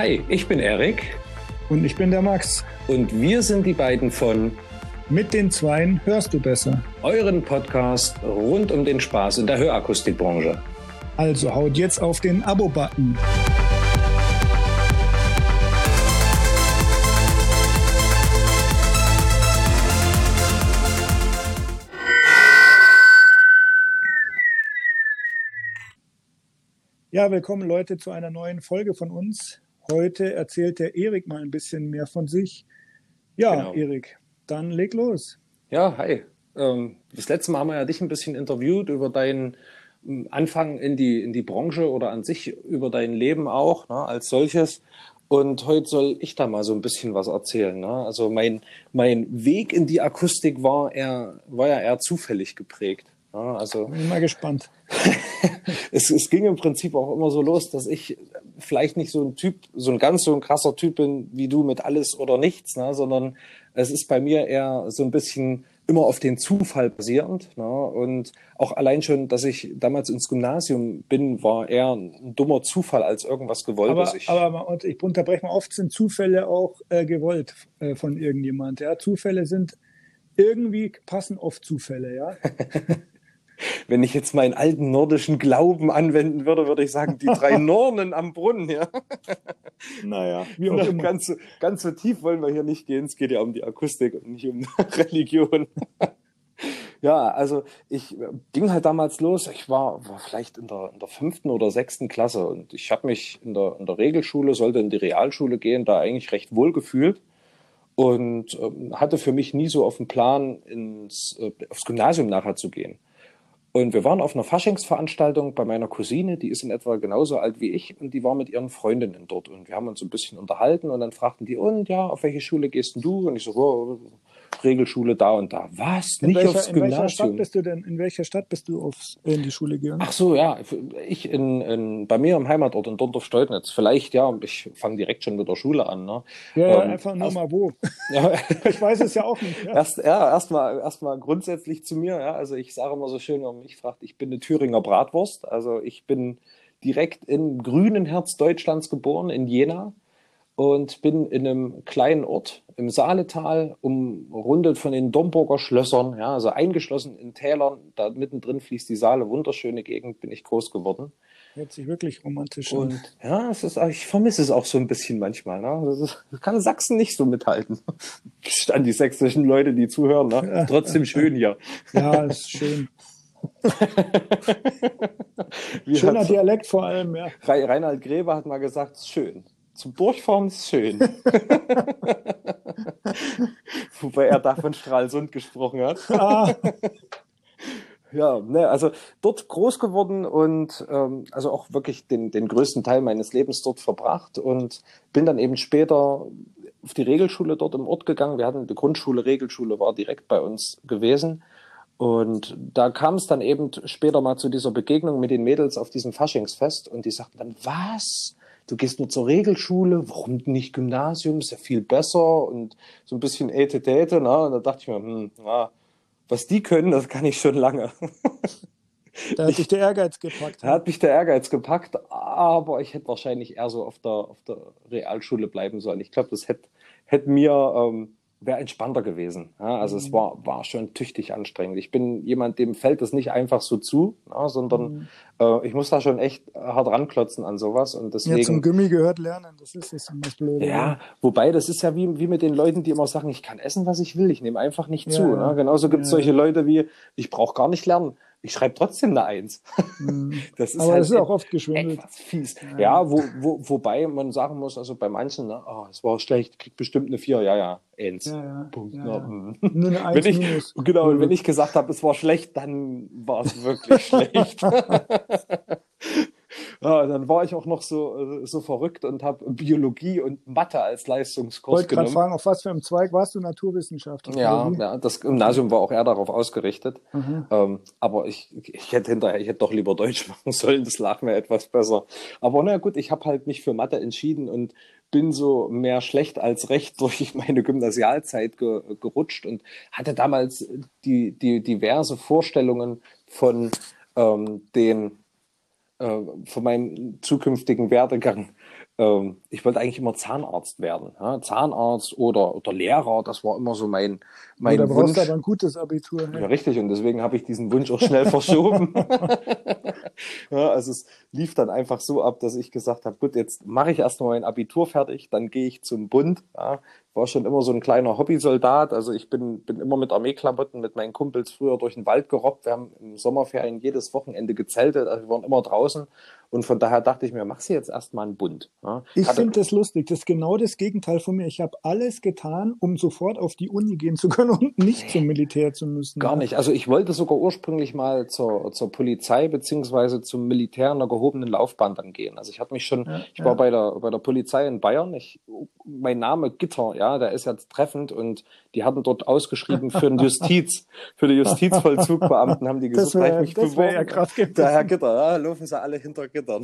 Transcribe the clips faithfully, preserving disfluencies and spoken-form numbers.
Hi, ich bin Erik. Und ich bin der Max. Und wir sind die beiden von Mit den Zweien hörst du besser. Euren Podcast rund um den Spaß in der Hörakustikbranche. Also haut jetzt auf den Abo-Button. Ja, willkommen Leute zu einer neuen Folge von uns. Heute erzählt der Erik mal ein bisschen mehr von sich. Ja, genau. Erik, dann leg los. Ja, hi. Ähm, das letzte Mal haben wir ja dich ein bisschen interviewt über deinen Anfang in die, in die Branche oder an sich über dein Leben auch, ne, als solches. Und heute soll ich da mal so ein bisschen was erzählen. Ne? Also mein, mein Weg in die Akustik war, eher, war ja eher zufällig geprägt. Ja, also bin mal gespannt. es, es ging im Prinzip auch immer so los, dass ich vielleicht nicht so ein Typ, so ein ganz so ein krasser Typ bin wie du mit alles oder nichts, ne, sondern es ist bei mir eher so ein bisschen immer auf den Zufall basierend. Ne, und auch allein schon, dass ich damals ins Gymnasium bin, war eher ein dummer Zufall als irgendwas Gewolltes. Aber, ich, aber und ich unterbreche mal, oft sind Zufälle auch äh, gewollt äh, von irgendjemand. Ja? Zufälle sind irgendwie, passen oft Zufälle, ja. Wenn ich jetzt meinen alten nordischen Glauben anwenden würde, würde ich sagen, die drei Nornen am Brunnen, ja. Naja, wie auch immer. Ganz, ganz so tief wollen wir hier nicht gehen. Es geht ja um die Akustik und nicht um Religion. Ja, also ich ging halt damals los. Ich war, war vielleicht in der, in der fünften oder sechsten Klasse und ich habe mich in der, in der Regelschule, sollte in die Realschule gehen, da eigentlich recht wohl gefühlt. Und ähm, hatte für mich nie so auf dem Plan, ins, äh, aufs Gymnasium nachher zu gehen. Und wir waren auf einer Faschingsveranstaltung bei meiner Cousine, die ist in etwa genauso alt wie ich und die war mit ihren Freundinnen dort. Und wir haben uns ein bisschen unterhalten und dann fragten die, und ja, auf welche Schule gehst denn du? Und ich so, oh, Regelschule da und da. Was? In Nicht welcher, aufs in Gymnasium? welcher Stadt bist du denn? In welcher Stadt bist du aufs, in die Schule gegangen? Ach so, ja, ich in, in, bei mir im Heimatort in Dorndorf-Steudnitz. Vielleicht, ja, ich fange direkt schon mit der Schule an. Ne? Ja, ja, ähm, einfach nur erst, mal wo. Ja. Ich weiß es ja auch nicht. Ja, erst, ja, erstmal erst mal grundsätzlich zu mir. Ja, also ich sage immer so schön, wenn man mich fragt, ich bin eine Thüringer Bratwurst. Also ich bin direkt im grünen Herz Deutschlands geboren, in Jena. Und bin in einem kleinen Ort im Saaletal, umrundet von den Domburger Schlössern, ja, also eingeschlossen in Tälern, da mittendrin fließt die Saale, wunderschöne Gegend, bin ich groß geworden. Hört sich wirklich romantisch Und an. ja, es ist, ich vermisse es auch so ein bisschen manchmal. Ne? Das, ist, das kann Sachsen nicht so mithalten. An die sächsischen Leute, die zuhören, ne? Ja. Trotzdem schön hier. Ja, ist schön. Schöner Dialekt vor allem, ja. Reinhard Grebe hat mal gesagt, es ist schön. Zum Durchfahren ist schön. Wobei er da von Stralsund gesprochen hat. Ah. Ja, ne, also dort groß geworden und ähm, also auch wirklich den, den größten Teil meines Lebens dort verbracht und bin dann eben später auf die Regelschule dort im Ort gegangen. Wir hatten die Grundschule, Regelschule war direkt bei uns gewesen. Und da kam es dann eben später mal zu dieser Begegnung mit den Mädels auf diesem Faschingsfest und die sagten dann, was? Du gehst nur zur Regelschule, warum nicht Gymnasium, ist ja viel besser und so ein bisschen Äte-Täte, ne? Und da dachte ich mir, hm, na, was die können, das kann ich schon lange. Da hat dich der Ehrgeiz gepackt. Da hat mich der Ehrgeiz gepackt, aber ich hätte wahrscheinlich eher so auf der, auf der Realschule bleiben sollen. Ich glaube, das hätte, hätte mir, ähm, wäre entspannter gewesen. Ja, also mhm. es war, war schon tüchtig anstrengend. Ich bin jemand, dem fällt das nicht einfach so zu, ja, sondern mhm. äh, ich muss da schon echt hart ranklotzen an sowas. Und deswegen, ja, zum Gummi gehört lernen, das ist das das Blöde. Ja, wobei das ist ja wie, wie mit den Leuten, die immer sagen, ich kann essen, was ich will, ich nehme einfach nicht ja, zu. Ja. Ne? Genauso gibt es ja. solche Leute wie, ich brauche gar nicht lernen. Ich schreibe trotzdem eine Eins. Mhm. Das ist aber halt das ist auch oft geschwindelt. Etwas fies. Ja, ja wo, wo, wobei man sagen muss, also bei manchen, ne, oh, es war schlecht, kriegt bestimmt eine Vier, ja, ja, Eins. Ja, ja. Punkt. Ja, ja. Ne. Nur eine Eins wenn ich, minus. Genau, und wenn ich gesagt habe, es war schlecht, dann war es wirklich schlecht. Ja, dann war ich auch noch so, so verrückt und habe Biologie und Mathe als Leistungskurs wollte genommen. Ich wollte gerade fragen, auf was für einem Zweig warst du? Naturwissenschaftler? Ja, ja, das Gymnasium war auch eher darauf ausgerichtet. Mhm. Ähm, aber ich, ich hätte hinterher, ich hätte doch lieber Deutsch machen sollen, das lag mir etwas besser. Aber na gut, ich habe halt mich für Mathe entschieden und bin so mehr schlecht als recht durch meine Gymnasialzeit ge, gerutscht und hatte damals die, die diverse Vorstellungen von ähm, den von meinem zukünftigen Werdegang ähm, ich wollte eigentlich immer Zahnarzt werden. Ja? Zahnarzt oder, oder Lehrer, das war immer so mein, Oh, da mein brauchst du aber Wunsch. ein gutes Abitur. Ja, Hey. richtig. Und deswegen habe ich diesen Wunsch auch schnell verschoben. Ja, also es lief dann einfach so ab, dass ich gesagt habe, gut, jetzt mache ich erst mal mein Abitur fertig, dann gehe ich zum Bund. Ja, war schon immer so ein kleiner Hobbysoldat. Also ich bin, bin immer mit Armeeklamotten mit meinen Kumpels früher durch den Wald gerobbt. Wir haben im Sommerferien jedes Wochenende gezeltet. Also wir waren immer draußen. Und von daher dachte ich mir, mach sie jetzt erst mal einen Bund. Ja, Ich hatte, finde das lustig. Das ist genau das Gegenteil von mir. Ich habe alles getan, um sofort auf die Uni gehen zu können und nicht zum Militär zu müssen. Gar Ja. nicht. Also ich wollte sogar ursprünglich mal zur, zur Polizei beziehungsweise zum Militär in einer gehobenen Laufbahn dann gehen. Also ich hatte mich schon, Ja, ich war ja. bei der, bei der Polizei in Bayern. Ich, mein Name Gitter, ja, der ist jetzt treffend und die hatten dort ausgeschrieben für den Justiz, für die Justizvollzugbeamten haben die Das gesucht, da habe ich wäre mich das wär ja beworben. krass Der Herr gewesen. Gitter, ja, laufen sie alle hinter Gittern.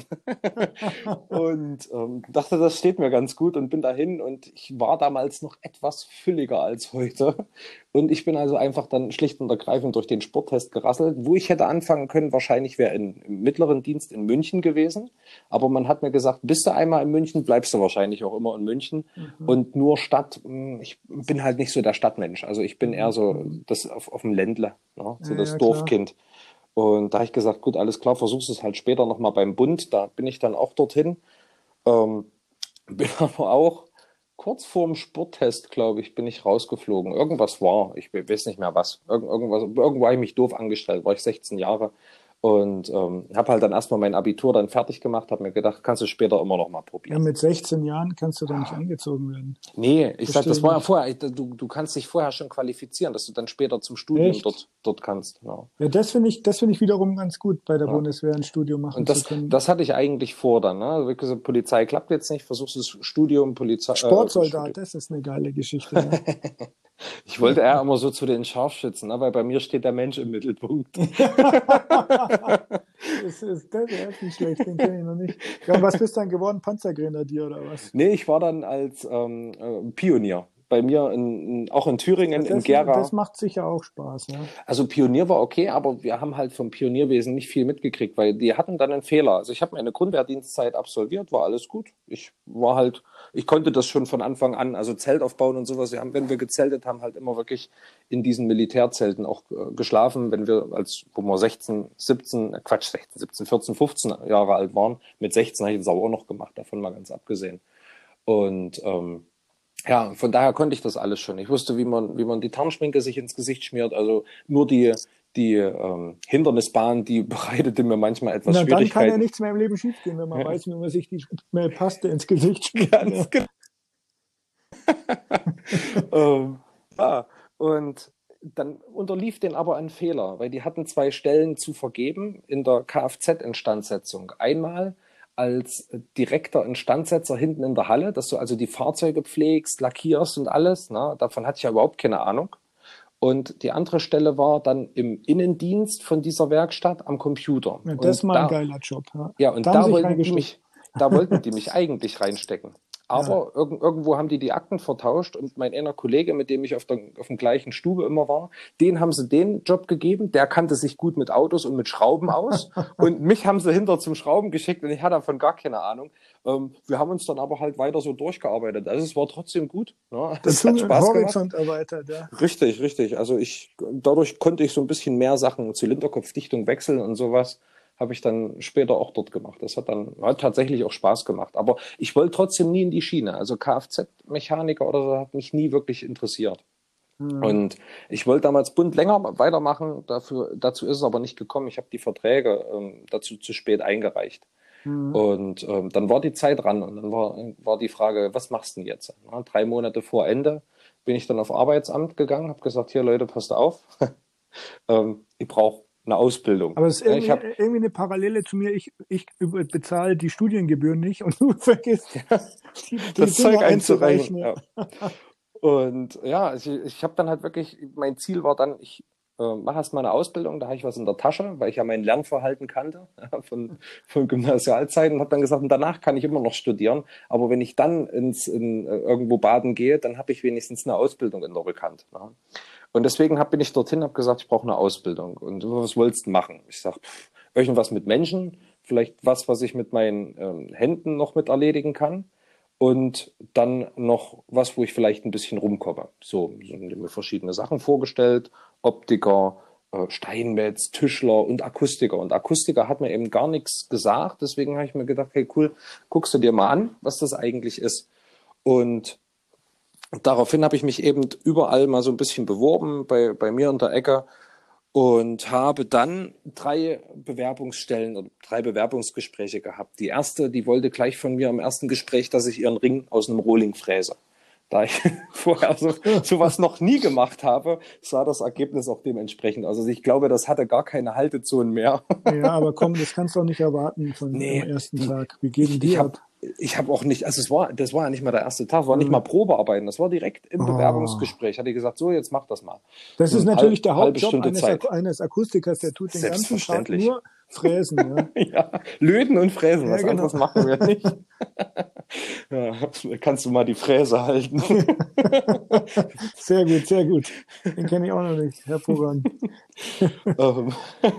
Und ähm, dachte, das steht mir ganz gut und bin dahin und ich war damals noch etwas fülliger als heute. Und ich bin also einfach dann schlicht und ergreifend durch den Sporttest gerasselt. Wo ich hätte anfangen können, wahrscheinlich wäre in, im mittleren Dienst in München gewesen. Aber man hat mir gesagt, bist du einmal in München, bleibst du wahrscheinlich auch immer in München. Mhm. Und nur Stadt, mh, ich bin halt nicht so der Stadtmensch. Also ich bin eher Mhm. so Mhm. das auf, auf dem Ländle, ne? Ja, So das ja, klar. Dorfkind. Und da habe ich gesagt, gut, alles klar, versuch's es halt später nochmal beim Bund. Da bin ich dann auch dorthin. Ähm, bin aber auch kurz vorm Sporttest, glaube ich, bin ich rausgeflogen. Irgendwas war, ich weiß nicht mehr was. Irgend, irgendwas, irgendwo habe ich mich doof angestellt, war ich sechzehn Jahre und ähm, habe halt dann erstmal mein Abitur dann fertig gemacht, habe mir gedacht, kannst du später immer noch mal Ja, probieren. mit sechzehn Jahren kannst du da nicht eingezogen werden. Nee, ich sag, Verstehe das ich war ja nicht. vorher, du, du kannst dich vorher schon qualifizieren, dass du dann später zum Studium Echt? dort, dort kannst. Genau. Ja, das finde ich, das finde ich wiederum ganz gut, bei der Ja. Bundeswehr ein Studium machen Und zu das, können. das hatte ich eigentlich vor dann. Ne? Also wie gesagt, Polizei klappt jetzt nicht, versuchst das Studium, Polizei, äh, Studium. Sportsoldat, das ist eine geile Geschichte, ja. Ich wollte eher immer so zu den Scharfschützen, ne? Weil bei mir steht der Mensch im Mittelpunkt. Das ist, der ist nicht schlecht, den kenne ich noch nicht. Ja, und was bist du dann geworden? Panzergrenadier oder was? Nee, ich war dann als ähm, äh, Pionier. Bei mir in, in, auch in Ja, Thüringen, in das, das Gera. macht sicher auch Spaß, ja. Also Pionier war okay, aber wir haben halt vom Pionierwesen nicht viel mitgekriegt, weil die hatten dann einen Fehler. Also ich habe meine Grundwehrdienstzeit absolviert, war alles gut. Ich war halt, ich konnte das schon von Anfang an, also Zelt aufbauen und sowas. Wir haben, wenn wir gezeltet haben, halt immer wirklich in diesen Militärzelten auch äh, geschlafen, wenn wir als, wo wir sechzehn, siebzehn, äh, Quatsch, sechzehn, siebzehn, vierzehn, fünfzehn Jahre alt waren. Mit sechzehn habe ich das aber auch noch gemacht, davon mal ganz abgesehen. Und ähm, ja, von daher konnte ich das alles schon. Ich wusste, wie man, wie man die Tarnschminke sich ins Gesicht schmiert. Also nur die, die ähm, Hindernisbahn, die bereitete mir manchmal etwas Na, dann kann ja Schwierigkeiten. nichts mehr im Leben schiefgehen, wenn man Ja, weiß, wie man sich die äh, Paste ins Gesicht schmiert. ganz Ja. genau. Ähm, ja, und dann unterlief denen aber ein Fehler, weil die hatten zwei Stellen zu vergeben in der Kfz-Instandsetzung. Einmal als direkter Instandsetzer hinten in der Halle, dass du also die Fahrzeuge pflegst, lackierst und alles. Ne? Davon hatte ich ja überhaupt keine Ahnung. Und die andere Stelle war dann im Innendienst von dieser Werkstatt am Computer. Ja, das ist Und mal ein da, geiler Job. Ja. ja, Da und haben da sie sich wollten die reingesteckt. mich, da wollten die mich eigentlich reinstecken. Ja. Aber irg irgendwo haben die die Akten vertauscht und mein einer Kollege, mit dem ich auf der auf dem gleichen Stube immer war, den haben sie den Job gegeben. Der kannte sich gut mit Autos und mit Schrauben aus. Und mich haben sie hinter zum Schrauben geschickt und ich hatte davon gar keine Ahnung. Ähm, wir haben uns dann aber halt weiter so durchgearbeitet. Also es war trotzdem gut. Ne? Der Es hat Zunge- Spaß gemacht. Horizont erweitert, ja. Richtig, richtig. Also ich, dadurch konnte ich so ein bisschen mehr Sachen, Zylinderkopfdichtung wechseln und sowas, habe ich dann später auch dort gemacht. Das hat dann hat tatsächlich auch Spaß gemacht. Aber ich wollte trotzdem nie in die Schiene. Also Kfz-Mechaniker oder so hat mich nie wirklich interessiert. Mhm. Und ich wollte damals bunt länger weitermachen. Dafür, dazu ist es aber nicht gekommen. Ich habe die Verträge ähm, dazu zu spät eingereicht. Mhm. Und ähm, dann war die Zeit ran und dann war, war die Frage, was machst du denn jetzt? Na, drei Monate vor Ende bin ich dann auf Arbeitsamt gegangen, habe gesagt, hier Leute, passt auf, ähm, ich brauche eine Ausbildung. Aber es ist Ja, ich irgendwie, habe irgendwie eine Parallele zu mir. Ich, ich über- bezahle die Studiengebühren nicht und du vergisst, die, die das Zeug Dinge einzureichen. einzureichen. Ja. Ja. Und ja, ich, ich habe dann halt wirklich, mein Ziel war dann, ich äh, mache erst mal eine Ausbildung, da habe ich was in der Tasche, weil ich ja mein Lernverhalten kannte ja, von, von Gymnasialzeiten und habe dann gesagt, und danach kann ich immer noch studieren, aber wenn ich dann ins, in, äh, irgendwo baden gehe, dann habe ich wenigstens eine Ausbildung in der Rückhand. Ja. Und deswegen hab, bin ich dorthin, habe gesagt, ich brauche eine Ausbildung. Und was wolltest du machen? Ich sage, irgendwas mit Menschen, vielleicht was, was ich mit meinen ähm, Händen noch mit erledigen kann. Und dann noch was, wo ich vielleicht ein bisschen rumkomme. So, so haben die mir verschiedene Sachen vorgestellt. Optiker, äh, Steinmetz, Tischler und Akustiker. Und Akustiker hat mir eben gar nichts gesagt. Deswegen habe ich mir gedacht, hey cool, guckst du dir mal an, was das eigentlich ist. Und daraufhin habe ich mich eben überall mal so ein bisschen beworben, bei, bei mir in der Ecke. Und habe dann drei Bewerbungsstellen oder drei Bewerbungsgespräche gehabt. Die erste, die wollte gleich von mir im ersten Gespräch, dass ich ihren Ring aus einem Rohling fräse. Da ich vorher so sowas noch nie gemacht habe, sah das Ergebnis auch dementsprechend aus. Also ich glaube, das hatte gar keine Haltezonen mehr. Ja, aber komm, das kannst du auch nicht erwarten von Nee, dem ersten Tag. Wie gehen die ich ab? Hab, ich habe auch nicht, also es war, das war ja nicht mal der erste Tag, es war nicht mal Probearbeiten, das war direkt im Oh. Bewerbungsgespräch. Hatte ich gesagt, so, jetzt mach das mal. Das ist Eine natürlich halb, der halbe Hauptjob Stunde eines, Zeit. eines Akustikers, der tut den ganzen Tag Selbstverständlich. nur fräsen. Ja, Ja, löten und fräsen, Ja, was genau. anderes machen wir nicht. Ja, kannst du mal die Fräse halten? Sehr gut, sehr gut. Den kenne ich auch noch nicht. Hervorragend. Ähm,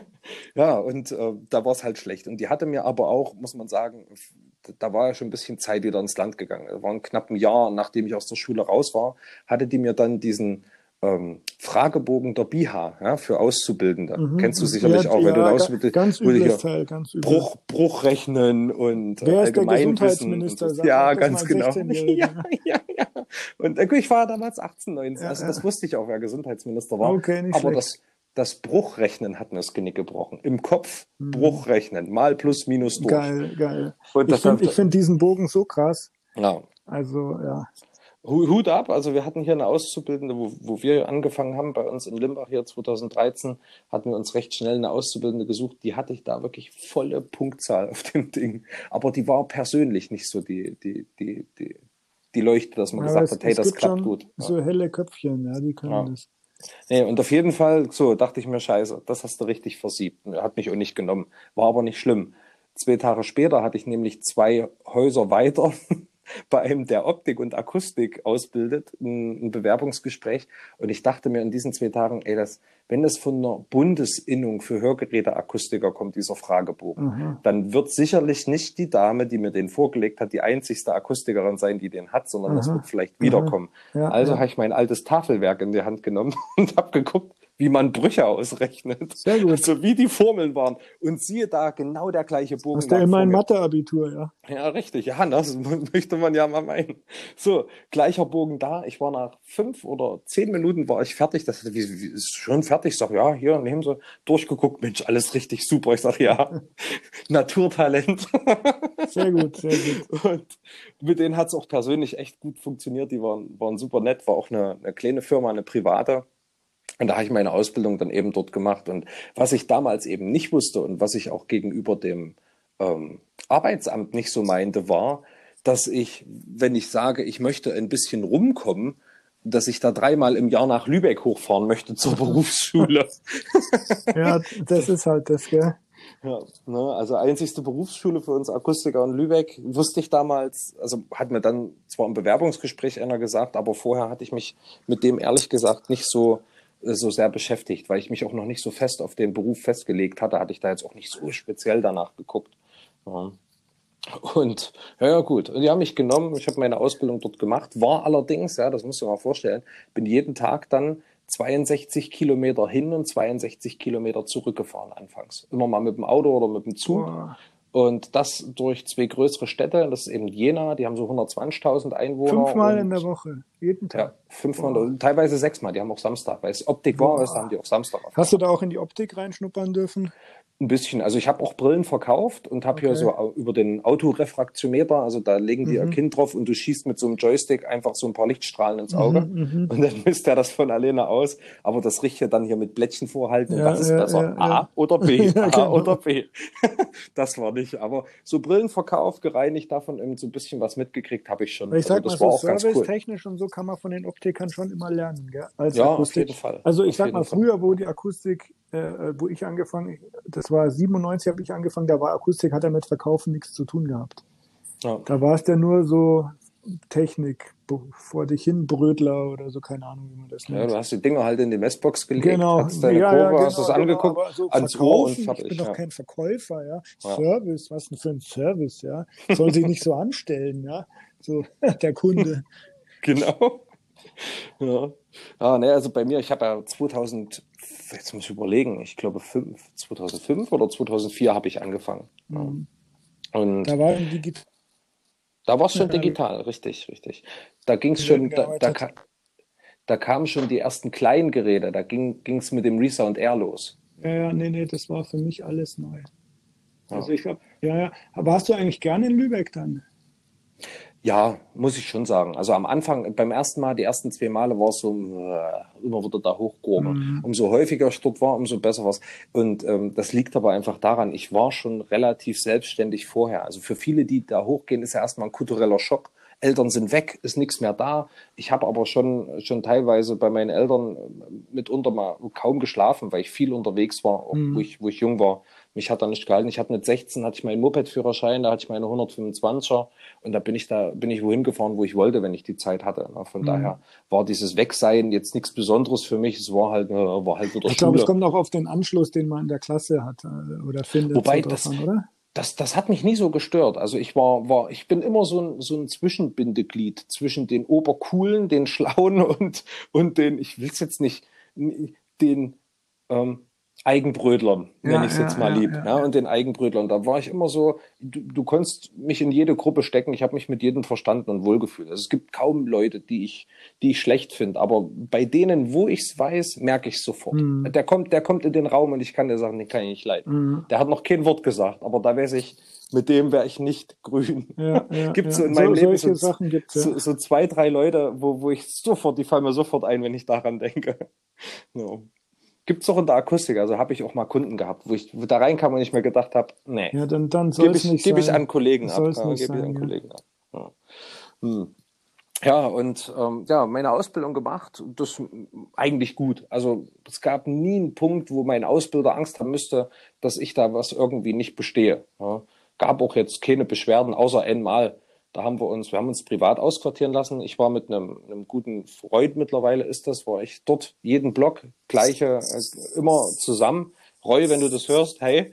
ja, und äh, da war es halt schlecht. Und die hatte mir aber auch, muss man sagen, f- da war ja schon ein bisschen Zeit wieder ins Land gegangen. Das war ein knapp ein Jahr, nachdem ich aus der Schule raus war, hatte die mir dann diesen ähm, Fragebogen der B I H A, ja, für Auszubildende. Mhm, Kennst du mhm. sicherlich Ja, auch, wenn du ja, da ga- Auszubildende, ganz wo du übles hier Teil, ganz übel. Bruch, Bruchrechnen und äh, Wer ist der Allgemeinwissen und Gesundheitsminister? so. Sag Ja, auch das ganz mal genau. sechzehnjährigen. Ja, ja, ja. Und äh, ich war damals achtzehn, neunzehn, Ja, also ja. das wusste ich auch, wer Gesundheitsminister war. Okay, nicht Aber schlecht. das, das Bruchrechnen hat mir das Genick gebrochen. Im Kopf Bruchrechnen, mal plus minus durch. Geil, geil. Und Ich das finde hat, ich find diesen Bogen so krass. ja, Also, ja. Hu- Hut ab, also wir hatten hier eine Auszubildende, wo, wo wir angefangen haben, bei uns in Limbach hier zwanzig dreizehn, hatten wir uns recht schnell eine Auszubildende gesucht, die hatte ich da wirklich volle Punktzahl auf dem Ding. Aber die war persönlich nicht so die, die, die, die, die Leuchte, dass man Aber gesagt es, hat, hey, es das gibt klappt schon gut. Ja. so helle Köpfchen, ja, die können Ja. das. Nee, und auf jeden Fall, so dachte ich mir, scheiße, das hast du richtig versiebt. Hat mich auch nicht genommen. War aber nicht schlimm. Zwei Tage später hatte ich nämlich zwei Häuser weiter bei einem, der Optik und Akustik ausbildet, ein, ein Bewerbungsgespräch. Und ich dachte mir in diesen zwei Tagen, ey, das, wenn das von einer Bundesinnung für Hörgeräteakustiker kommt, dieser Fragebogen, Aha. dann wird sicherlich nicht die Dame, die mir den vorgelegt hat, die einzigste Akustikerin sein, die den hat, sondern das Aha. wird vielleicht wiederkommen. Ja, also ja. habe ich mein altes Tafelwerk in die Hand genommen und habe geguckt, wie man Brüche ausrechnet. Sehr gut. Also wie die Formeln waren. Und siehe da, genau der gleiche Bogen. Hast du lag immer vor ein mir. Mathe-Abitur, ja? Ja, richtig. Ja, das möchte man ja mal meinen. So, gleicher Bogen da. Ich war nach fünf oder zehn Minuten war ich fertig. Das wie, wie, ist schon fertig. Ich sag, ja, hier, nehmen Sie. Durchgeguckt. Mensch, alles richtig super. Ich sag, ja, Naturtalent. Sehr gut, sehr gut. Und mit denen hat es auch persönlich echt gut funktioniert. Die waren, waren super nett. War auch eine, eine kleine Firma, eine private. Und da habe ich meine Ausbildung dann eben dort gemacht. Und was ich damals eben nicht wusste und was ich auch gegenüber dem ähm, Arbeitsamt nicht so meinte, war, dass ich, wenn ich sage, ich möchte ein bisschen rumkommen, dass ich da dreimal im Jahr nach Lübeck hochfahren möchte zur Berufsschule. Ja, das ist halt das, gell? Ja, ne, also einzigste Berufsschule für uns Akustiker in Lübeck, wusste ich damals, also hat mir dann zwar im Bewerbungsgespräch einer gesagt, aber vorher hatte ich mich mit dem ehrlich gesagt nicht so, so sehr beschäftigt, weil ich mich auch noch nicht so fest auf den Beruf festgelegt hatte, hatte ich da jetzt auch nicht so speziell danach geguckt. Ja. Und ja, ja, gut. Und die haben mich genommen, ich habe meine Ausbildung dort gemacht, war allerdings, ja, das musst du dir mal vorstellen, bin jeden Tag dann zweiundsechzig Kilometer hin und zweiundsechzig Kilometer zurückgefahren anfangs. Immer mal mit dem Auto oder mit dem Zug. Boah. Und das durch zwei größere Städte, das ist eben Jena, die haben so hundertzwanzigtausend Einwohner. Fünfmal und, in der Woche, jeden Tag. Ja, fünfmal, Boah. teilweise sechsmal, die haben auch Samstag, weil es Optik war, das haben die auch Samstag. Hast du da auch in die Optik reinschnuppern dürfen? Ein bisschen. Also ich habe auch Brillen verkauft und habe Okay. hier so über den Autorefraktionmeter, also da legen die Mhm. ihr Kind drauf und du schießt mit so einem Joystick einfach so ein paar Lichtstrahlen ins Auge Mhm, mhm. und dann misst er das von alleine aus. Aber das richtet dann hier mit Blättchen vorhalten und Ja, was ist ja, besser? ja, A ja. oder B? Ja, A genau. oder B? Das war nicht. Aber so Brillen verkauft, gereinigt, davon eben so ein bisschen was mitgekriegt habe ich schon. Ich sag Also mal das war so, auch ganz cool. servicetechnisch und so kann man von den Optikern schon immer lernen, gell? Als Ja, auf Akustik. jeden Fall. Also ich Auf sag jeden mal, Fall. früher, wo die Akustik, äh, wo ich angefangen, das war siebenundneunzig, habe ich angefangen, da war Akustik, hat ja mit Verkaufen nichts zu tun gehabt. Ja. Da war es ja nur so Technik. vor dich hin Brötler oder so, keine Ahnung, wie man das Ja, nennt. du hast die Dinger halt in die Messbox gelegt, Genau, hattest deine ja, ja, Kurve, hast genau, das genau, angeguckt, aber so ans Ohr und verkaufen, ich bin fertig. doch Ja. kein Verkäufer, ja. Ja. Service, was denn für ein Service, ja. Soll sich nicht so anstellen, ja. So, der Kunde. Genau. Ja. Ah, ne, also bei mir, ich habe ja zweitausend, jetzt muss ich überlegen, ich glaube fünf, zweitausendfünf oder zweitausendvier habe ich angefangen. Ja. Mhm. Und Da war dann digital da war es schon digital, richtig, richtig. Da ging es schon, da, da, gearbeitet. ka- da kamen schon die ersten kleinen Geräte, da ging es mit dem Resound Air los. Ja, ja, nee, nee, das war für mich alles neu. Ja. Also ich habe, ja, ja, warst du eigentlich gerne in Lübeck dann? Ja, muss ich schon sagen. Also am Anfang, beim ersten Mal, die ersten zwei Male war es so, äh, immer wieder da hochgurgeln. Mhm. Umso häufiger ich dort war, umso besser war es. Und ähm, das liegt aber einfach daran, ich war schon relativ selbstständig vorher. Also für viele, die da hochgehen, ist ja erstmal ein kultureller Schock. Eltern sind weg, ist nichts mehr da. Ich habe aber schon, schon teilweise bei meinen Eltern mitunter mal kaum geschlafen, weil ich viel unterwegs war, auch wo Mhm. ich, wo ich jung war. Mich hat da nicht gehalten. Ich hatte mit sechzehn hatte ich meinen Moped-Führerschein, da hatte ich meine hundertfünfundzwanziger und da bin ich da, bin ich wohin gefahren, wo ich wollte, wenn ich die Zeit hatte. Von Mhm. daher war dieses Wegsein jetzt nichts Besonderes für mich. Es war halt, äh, war halt wieder Ich glaube, es Schule. kommt auch auf den Anschluss, den man in der Klasse hat äh, oder findet, Wobei so drauf das, an, oder? das, das hat mich nie so gestört. Also ich war, war, ich bin immer so ein, so ein Zwischenbindeglied zwischen den Obercoolen, den Schlauen und, und den, ich will es jetzt nicht, den ähm, Eigenbrötlern, nenne Ja, ich es jetzt ja, mal ja, lieb, ja, ja, ja. und den Eigenbrötlern. Da war ich immer so, du, du konntest mich in jede Gruppe stecken, ich habe mich mit jedem verstanden und wohlgefühlt. Also es gibt kaum Leute, die ich, die ich schlecht finde, aber bei denen, wo ich es weiß, merke ich es sofort. Mhm. Der kommt, der kommt in den Raum und ich kann dir sagen, den kann ich nicht leiden. Mhm. Der hat noch kein Wort gesagt, aber da weiß ich, mit dem wäre ich nicht grün. Ja, ja, Gibt so ja. in meinem So, Leben so, solche Sachen gibt's ja. so, so zwei, drei Leute, wo, wo ich sofort, die fallen mir sofort ein, wenn ich daran denke. Ja. Gibt es auch in der Akustik, also habe ich auch mal Kunden gehabt, wo ich wo da reinkam und ich mir gedacht habe, nee, Ja, dann, dann soll gebe es ich, nicht gebe ich sein. an Kollegen Das ab. soll es Ja, nicht gebe ich an sein, ja. Kollegen ab. Ja. Hm. Ja, und ähm, ja, meine Ausbildung gemacht, das eigentlich gut. Also es gab nie einen Punkt, wo mein Ausbilder Angst haben müsste, dass ich da was irgendwie nicht bestehe. Ja. Gab auch jetzt keine Beschwerden, außer einmal. Da haben wir uns, wir haben uns privat ausquartieren lassen. Ich war mit einem, einem guten Freund mittlerweile, ist das, war ich dort jeden Block, gleiche, äh, immer zusammen. Roy, wenn du das hörst, hey.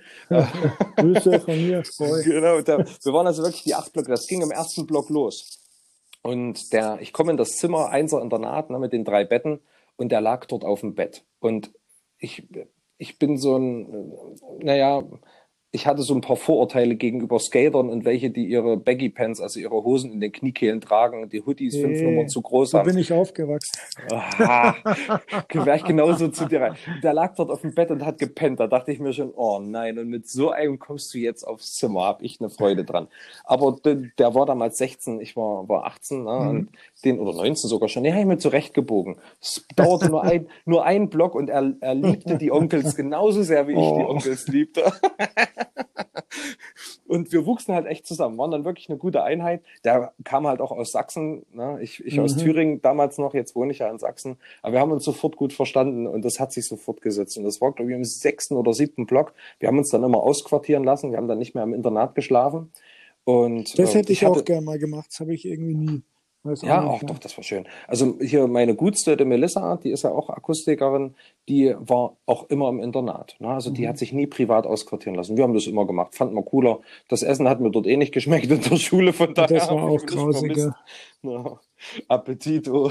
Grüße von mir, Roy. Genau, da, wir waren also wirklich die acht Blöcke. Das ging im ersten Block los. Und der, ich komme in das Zimmer, Einser Internat, ne, mit den drei Betten, und der lag dort auf dem Bett. Und ich, ich bin so ein, äh, naja, ich hatte so ein paar Vorurteile gegenüber Skatern und welche, die ihre Baggy Pants, also ihre Hosen in den Kniekehlen tragen, die Hoodies fünf Nummern Hey, zu groß so haben. bin ich aufgewachsen. Aha, wäre ich genauso zu dir rein. Der lag dort auf dem Bett und hat gepennt. Da dachte ich mir schon, oh nein, und mit so einem kommst du jetzt aufs Zimmer, habe ich eine Freude dran. Aber der, der war damals sechzehn, ich war, war achtzehn, ne, Mhm. und den, oder neunzehn sogar schon, den habe ich mir zurechtgebogen. Es dauerte nur ein, nur ein Block und er, er liebte die Onkels genauso sehr, wie ich die Oh. Onkels liebte. Und wir wuchsen halt echt zusammen, waren dann wirklich eine gute Einheit. Der kam halt auch aus Sachsen, ne? ich, ich aus Mhm. Thüringen damals noch, jetzt wohne ich ja in Sachsen. Aber wir haben uns sofort gut verstanden und das hat sich sofort gesetzt. Und das war, glaube ich, im sechsten oder siebten Block. Wir haben uns dann immer ausquartieren lassen, wir haben dann nicht mehr im Internat geschlafen. Und Das ähm, hätte ich, ich auch hatte, gern mal gemacht. Das habe ich irgendwie nie. Weiß auch ja, nicht, auch ja. doch, das war schön. Also hier meine Gutste, die Melissa, die ist ja auch Akustikerin, die war auch immer im Internat. Ne? Also die Mhm. hat sich nie privat ausquartieren lassen. Wir haben das immer gemacht, fanden wir cooler. Das Essen hat mir dort eh nicht geschmeckt in der Schule, von Ja, daher das war habe ich auch nicht vermisst. grausiger. Ja, Appetito.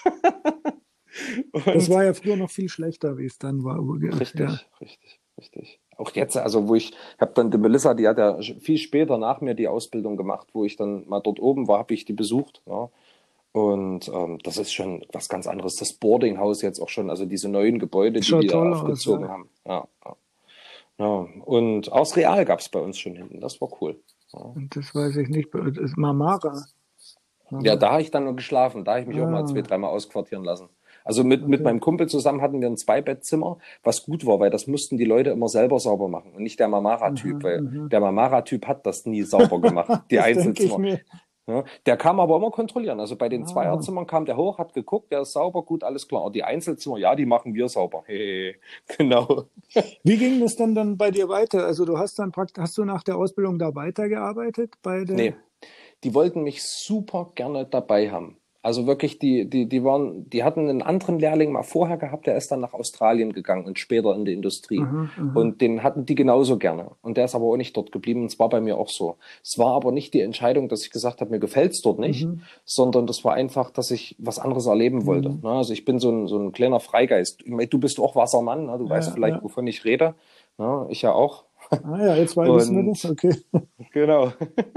Das Und war ja früher noch viel schlechter, wie es dann war. Ja. richtig, richtig, richtig. Auch jetzt, also wo ich, habe dann die Melissa, die hat ja viel später nach mir die Ausbildung gemacht, wo ich dann mal dort oben war, habe ich die besucht. Ja. Und ähm, das ist schon was ganz anderes. Das Boardinghaus jetzt auch schon, also diese neuen Gebäude, die Schaut die da toll aus, aufgezogen ja. haben. Ja, ja. Ja. Und aus Real gab es bei uns schon hinten. Das war cool. Ja, Und das weiß ich nicht. Das ist Marmara. ja, da habe ich dann nur geschlafen. Da habe ich mich auch mal zwei, Ah, dreimal ausquartieren lassen. Also mit, mit okay. meinem Kumpel zusammen hatten wir ein Zweibettzimmer, was gut war, weil das mussten die Leute immer selber sauber machen und nicht der Mamara-Typ, Aha, weil aha. der Mamara-Typ hat das nie sauber gemacht, die Das denke ich Einzelzimmer. mir. Ja, der kam aber immer kontrollieren. Also bei den Ah. Zweierzimmern kam der hoch, hat geguckt, der ist sauber, gut, alles klar. Und die Einzelzimmer, ja, die machen wir sauber. Hey, genau. Wie ging das denn dann bei dir weiter? Also du hast dann praktisch, hast du nach der Ausbildung da weitergearbeitet bei der? Nee, die wollten mich super gerne dabei haben. Also wirklich, die, die, die waren, die hatten einen anderen Lehrling mal vorher gehabt, der ist dann nach Australien gegangen und später in die Industrie. Aha, aha. Und den hatten die genauso gerne. Und der ist aber auch nicht dort geblieben. Und es war bei mir auch so. Es war aber nicht die Entscheidung, dass ich gesagt habe, mir gefällt's dort nicht, Mhm. sondern das war einfach, dass ich was anderes erleben wollte. Mhm. Ne? Also ich bin so ein, so ein kleiner Freigeist. Ich meine, du bist auch Wassermann, ne? Du weißt Ja, vielleicht, ja. wovon ich rede. Ne? Ich ja auch. Ah ja, jetzt weiß wissen wir das, Und okay. genau.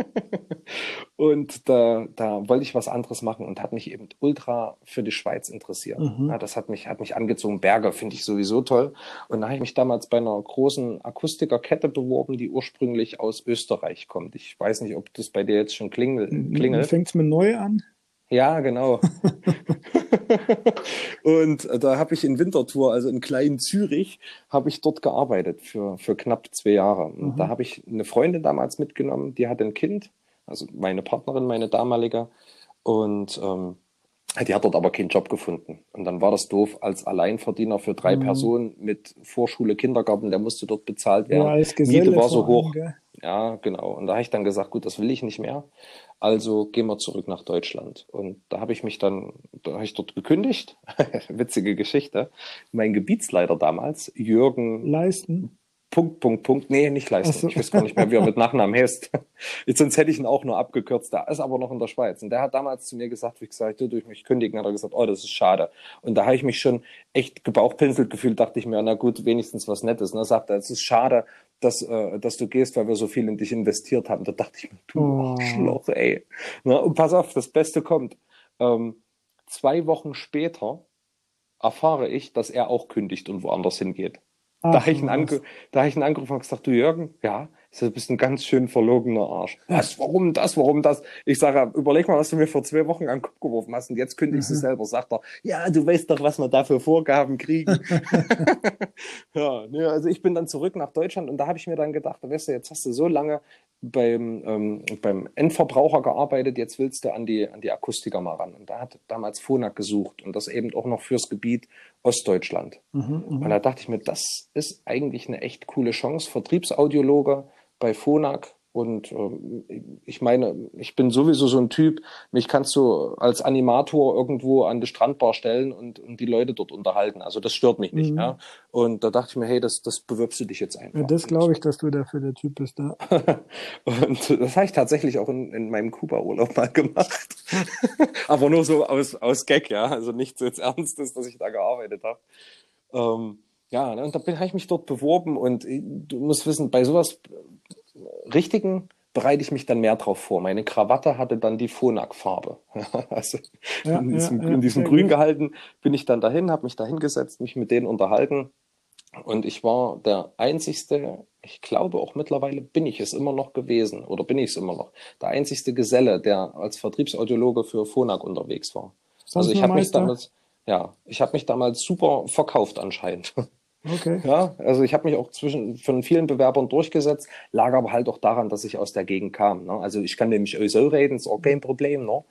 Und da, da wollte ich was anderes machen und hat mich eben ultra für die Schweiz interessiert. Mhm. Ja, das hat mich, hat mich angezogen. Berge finde ich sowieso toll. Und da habe ich mich damals bei einer großen Akustikerkette beworben, die ursprünglich aus Österreich kommt. Ich weiß nicht, ob das bei dir jetzt schon klingel, klingelt. Fängt es mit neu an? Ja, genau. Und äh, da habe ich in Winterthur, also in kleinen Zürich, habe ich dort gearbeitet für, für knapp zwei Jahre. Und da Mhm. habe ich eine Freundin damals mitgenommen, die hatte ein Kind, also meine Partnerin, meine damalige. Und ähm, die hat dort aber keinen Job gefunden. Und dann war das doof, als Alleinverdiener für drei Mhm. Personen mit Vorschule, Kindergarten, der musste dort bezahlt Ja, werden. als Miete Geselle war so vor allem, hoch. gell? Ja, genau. Und da habe ich dann gesagt, gut, das will ich nicht mehr. Also gehen wir zurück nach Deutschland. Und da habe ich mich dann, da habe ich dort gekündigt. Witzige Geschichte. Mein Gebietsleiter damals, Jürgen Leisten. Punkt, Punkt, Punkt. Nee, nicht leisten. Achso. Ich weiß gar nicht mehr, wie er mit Nachnamen heißt. Jetzt, sonst hätte ich ihn auch nur abgekürzt. Der ist aber noch in der Schweiz. Und der hat damals zu mir gesagt, wie gesagt, du, durch mich kündigen, hat er gesagt, oh, das ist schade. Und da habe ich mich schon echt gebauchpinselt gefühlt, dachte ich mir, na gut, wenigstens was Nettes. Ne? Sagt er, es ist schade, dass, äh, dass du gehst, weil wir so viel in dich investiert haben. Da dachte ich mir, du Oh. Arschloch, ey. Na, und pass auf, das Beste kommt. Ähm, zwei Wochen später erfahre ich, dass er auch kündigt und woanders hingeht. Da Ach habe ich ihn, was. ange da hab ich ihn angerufen und gesagt, du Jürgen, ja, ich sag, du bist ein ganz schön verlogener Arsch. Was, warum das, warum das? Ich sage, überleg mal, was du mir vor zwei Wochen an den Kopf geworfen hast und jetzt kündigst du Mhm. selber. Sagt er, ja, du weißt doch, was wir da für Vorgaben kriegen. Ja, ne, also ich bin dann zurück nach Deutschland und da habe ich mir dann gedacht, weißt du, jetzt hast du so lange beim, ähm, beim Endverbraucher gearbeitet, jetzt willst du an die, an die Akustiker mal ran. Und da hat damals Phonak gesucht und das eben auch noch fürs Gebiet Ostdeutschland. Mhm, Und mhm. da dachte ich mir, das ist eigentlich eine echt coole Chance. Vertriebsaudiologe bei Phonak. Und ähm, ich meine, ich bin sowieso so ein Typ, mich kannst du als Animator irgendwo an die Strandbar stellen und, und die Leute dort unterhalten. Also das stört mich nicht. Mhm. Ja? Und da dachte ich mir, hey, das, das bewirbst du dich jetzt Ja, einfach. das glaube ich, dass du dafür der Typ bist da. Und das habe ich tatsächlich auch in, in meinem Kuba-Urlaub mal gemacht. Aber nur so aus, aus Gag, ja. Also nichts jetzt Ernstes, dass ich da gearbeitet habe. Ähm, ja, ne, und da habe ich mich dort beworben und äh, du musst wissen, bei sowas Richtigen bereite ich mich dann mehr drauf vor. Meine Krawatte hatte dann die Phonak-Farbe. Also Ja, in ja, diesem, in ja, diesem sehr Grün gut. gehalten bin ich dann dahin, habe mich da hingesetzt, mich mit denen unterhalten. Und ich war der einzigste, ich glaube auch mittlerweile bin ich es immer noch gewesen oder bin ich es immer noch, der einzigste Geselle, der als Vertriebsaudiologe für Phonak unterwegs war. Also Sonst ich nur habe mich Meister? damals, ja, ich habe mich damals super verkauft anscheinend. Okay. Ja, also ich habe mich auch zwischen von vielen Bewerbern durchgesetzt, lag aber halt auch daran, dass ich aus der Gegend kam. Ne? Also ich kann nämlich auch so reden, ist auch kein Problem. Ne?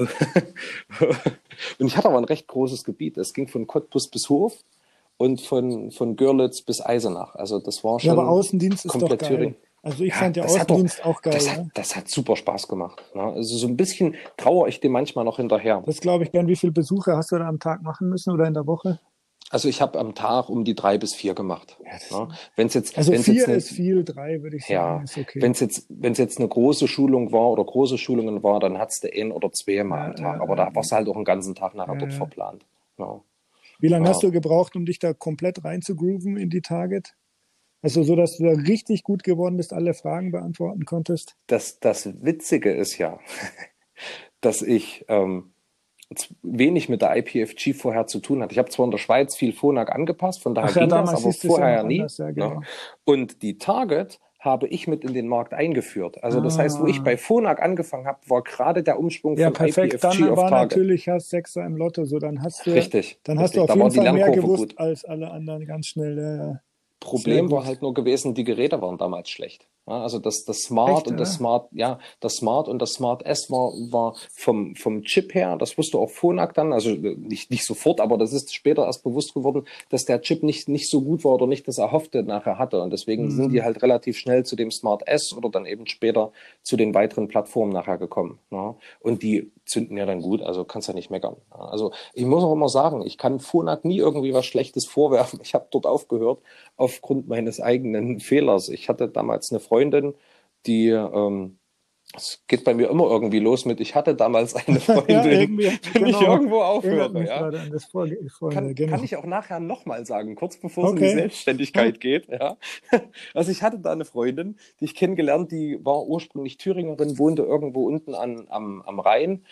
Und ich hatte aber ein recht großes Gebiet. Es ging von Cottbus bis Hof und von, von Görlitz bis Eisenach. Also das war Ja, aber schon Außendienst ist doch komplett geil. Thüringen. Also ich Ja, fand ja das hat doch, Außendienst auch geil, das hat, ja. das hat super Spaß gemacht. Ne? Also so ein bisschen trauere ich dem manchmal noch hinterher. Das glaube ich gern. Wie viele Besuche hast du da am Tag machen müssen oder in der Woche? Also ich habe am Tag um die drei bis vier gemacht. Ja, das, Ne? Wenn es jetzt, also wenn es jetzt vier eine, ist viel, drei würde ich sagen, ja, ist okay. wenn es jetzt, wenn es jetzt eine große Schulung war oder große Schulungen war, dann hat's du ein oder zwei Mal Ja, am Tag. ja, Aber da warst du halt auch einen ganzen Tag nachher ja, dort ja. verplant. Ja, Wie lange hast ja. du gebraucht, um dich da komplett reinzugrooven in die Target? Also so, dass du da richtig gut geworden bist, alle Fragen beantworten konntest? Das, das Witzige ist ja, dass ich ähm, wenig mit der I P F G vorher zu tun hatte. Ich habe zwar in der Schweiz viel Phonak angepasst, von daher Ach ja, ging das, damals aber hieß es ja vorher noch ja nie. anders, ja Ne? genau. Und die Target habe ich mit in den Markt eingeführt. Also das heißt, wo ich Ah, bei Phonak angefangen habe, war gerade der Umschwung ja, von perfekt. Dann I P F G auf war Target. natürlich hast Sechser im Lotto, so dann hast du, Richtig, dann hast du richtig. auf Da war jeden die Fall mehr Lernkurve gewusst gut. als alle anderen ganz schnell. Ja, ja. Sehr Problem war gut. halt nur gewesen, die Geräte waren damals schlecht. Ja, also das, das Smart Echt, und das oder? Smart, ja, das Smart und das Smart S war, war vom, vom Chip her, das wusste auch Phonak dann, also nicht, nicht sofort, aber das ist später erst bewusst geworden, dass der Chip nicht, nicht so gut war oder nicht das Erhoffte nachher hatte. Und deswegen sind die Hm. halt relativ schnell zu dem Smart S oder dann eben später zu den weiteren Plattformen nachher gekommen. Ja. Und die zünden ja dann gut, also kannst ja nicht meckern. Also ich muss auch immer sagen, ich kann Phonak nie irgendwie was Schlechtes vorwerfen. Ich habe dort aufgehört aufgrund meines eigenen Fehlers. Ich hatte damals eine Freundin, die, ähm, es geht bei mir immer irgendwie los mit, ich hatte damals eine Ja, Freundin, irgendwie, wenn ich genau. irgendwo Erinnert aufhöre, mich ja. gerade an das Vorge vorne, Kann, genau. kann ich auch nachher nochmal sagen, kurz bevor es in die Okay. Selbstständigkeit geht. Ja. Also ich hatte da eine Freundin, die ich kennengelernt, die war ursprünglich Thüringerin, wohnte irgendwo unten an, am, am Rhein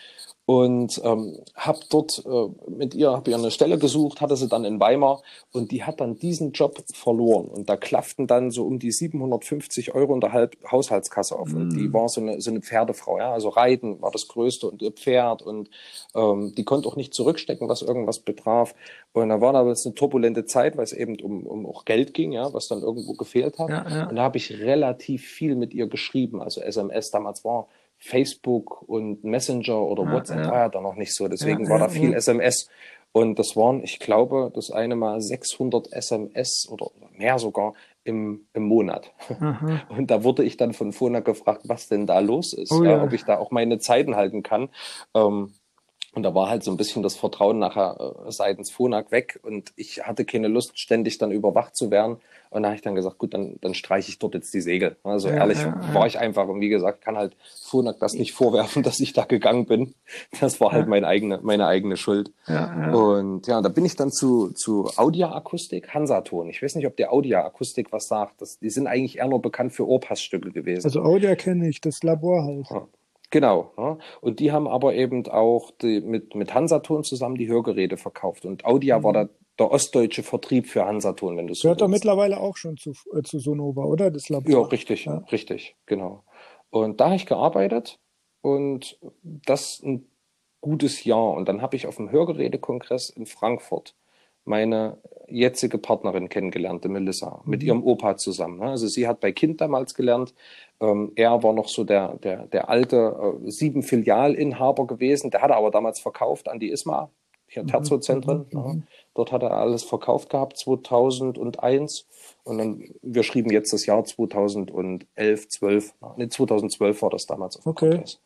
und ähm, habe dort äh, mit ihr, habe ihr eine Stelle gesucht, hatte sie dann in Weimar und die hat dann diesen Job verloren und da klafften dann so um die siebenhundertfünfzig Euro in der Halb Haushaltskasse auf und die war so eine, so eine Pferdefrau, ja, also Reiten war das Größte und ihr Pferd und ähm, die konnte auch nicht zurückstecken, was irgendwas betraf und da war aber jetzt eine turbulente Zeit, weil es eben um, um auch Geld ging, ja, was dann irgendwo gefehlt hat Ja, ja. und da habe ich relativ viel mit ihr geschrieben, also S M S, damals war Facebook und Messenger oder Ja, WhatsApp ja. war ja da noch nicht so. Deswegen Ja, war ja, da viel ja. S M S. Und das waren, ich glaube, das eine Mal sechshundert S M S oder mehr sogar im, im Monat. Aha. Und da wurde ich dann von Phonak gefragt, was denn da los ist, Oh ja, ja. ob ich da auch meine Zeiten halten kann. Ähm, und da war halt so ein bisschen das Vertrauen nachher äh, seitens Phonak weg und ich hatte keine Lust, ständig dann überwacht zu werden. Und da habe ich dann gesagt, gut, dann, dann streiche ich dort jetzt die Segel. Also Ja, ehrlich ja, war ja. ich einfach und wie gesagt, kann halt Phonak das nicht vorwerfen, dass ich da gegangen bin. Das war halt Ja. meine eigene, meine eigene Schuld. Ja, ja. Und ja, da bin ich dann zu, zu Audia-Akustik, Hansaton. Ich weiß nicht, ob der Audia-Akustik was sagt. Das, die sind eigentlich eher nur bekannt für Ohrpassstücke gewesen. Also Audio kenne ich, das Labor halt. Ja. Genau, ja. Und die haben aber eben auch die, mit, mit Hansaton zusammen die Hörgeräte verkauft. Und Audia Mhm. war da der ostdeutsche Vertrieb für Hansaton, wenn du so Gehört doch willst. mittlerweile auch schon zu, äh, zu Sonova, oder? Das Labor. Ja, richtig, Ja. richtig, genau. Und da habe ich gearbeitet und das ein gutes Jahr. Und dann habe ich auf dem Hörgerätekongress in Frankfurt meine jetzige Partnerin kennengelernt, die Melissa, mit Mhm. ihrem Opa zusammen. Also sie hat bei Kind damals gelernt. Ähm, er war noch so der, der, der alte äh, sieben Filialinhaber gewesen. Der hatte aber damals verkauft an die I S M A, hier Mhm. Terzo-Zentren. Mhm. Ja. Mhm. Dort hat er alles verkauft gehabt, zweitausendeins. Und dann, wir schrieben jetzt das Jahr zweitausendelf, zwölf. Ne, zweitausendzwölf war das damals auf dem Okay. Kongress.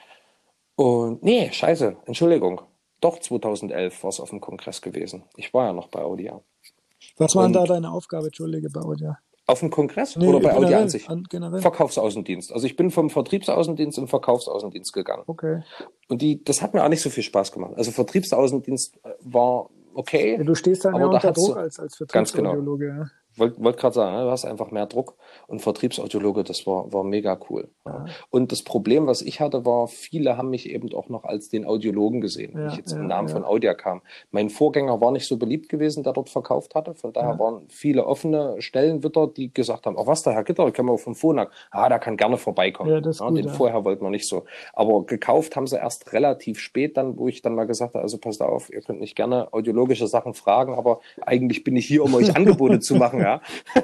Und nee, scheiße, Entschuldigung. Doch, zweitausendelf war es auf dem Kongress gewesen. Ich war ja noch bei Audia. Was war denn da Und deine Aufgabe, Entschuldige, bei Audio? auf dem Kongress Nee, oder bei Audia an generell, sich? an, generell. Verkaufsaußendienst. Also ich bin vom Vertriebsaußendienst in Verkaufsaußendienst gegangen. Okay. Und die, das hat mir auch nicht so viel Spaß gemacht. Also Vertriebsaußendienst äh, war okay, Ja, du stehst dann ja aber da unter hat's Druck so, als, als ganz genau. Vertriebsaudiologe. Ja. Wollte wollt gerade sagen, ne, du hast einfach mehr Druck und Vertriebsaudiologe, das war, war mega cool. Ja. Ja. Und das Problem, was ich hatte, war, viele haben mich eben auch noch als den Audiologen gesehen, wenn Ja, ich jetzt ja, im Namen ja. von Audia kam. Mein Vorgänger war nicht so beliebt gewesen, der dort verkauft hatte. Von daher Ja. waren viele offene Stellenwitter, die gesagt haben, oh was, der Herr Gitter, können wir vom Phonak. Ah, der kann gerne vorbeikommen. Ja, das ist Ja, gut, den ja. vorher wollten wir nicht so. Aber gekauft haben sie erst relativ spät dann, wo ich dann mal gesagt habe, also passt auf, ihr könnt nicht gerne audiologische Sachen fragen, aber eigentlich bin ich hier, um euch Angebote zu machen, ja.